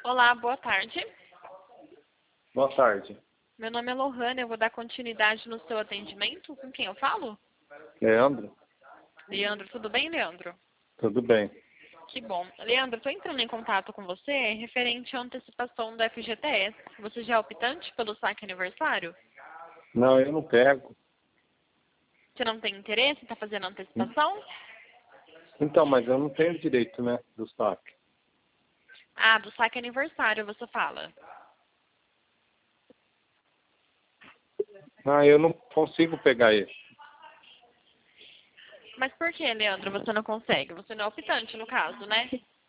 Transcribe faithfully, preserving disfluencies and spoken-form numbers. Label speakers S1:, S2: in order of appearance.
S1: Olá, boa tarde.
S2: Boa tarde.
S1: Meu nome é Lohana, eu vou dar continuidade no seu atendimento. Com quem eu falo?
S2: Leandro?
S1: Leandro, tudo bem, Leandro?
S2: Tudo bem.
S1: Que bom. Leandro, estou entrando em contato com você referente à antecipação do F G T S. Você já é optante pelo saque aniversário?
S2: Não, eu não pego.
S1: Você não tem interesse em estar fazendo antecipação?
S2: Então, mas eu não tenho direito, né, do saque.
S1: Ah, do saque aniversário você fala.
S2: Ah, eu não consigo pegar esse.
S1: Mas por que, Leandro, você não consegue? Você não é optante, no caso, né?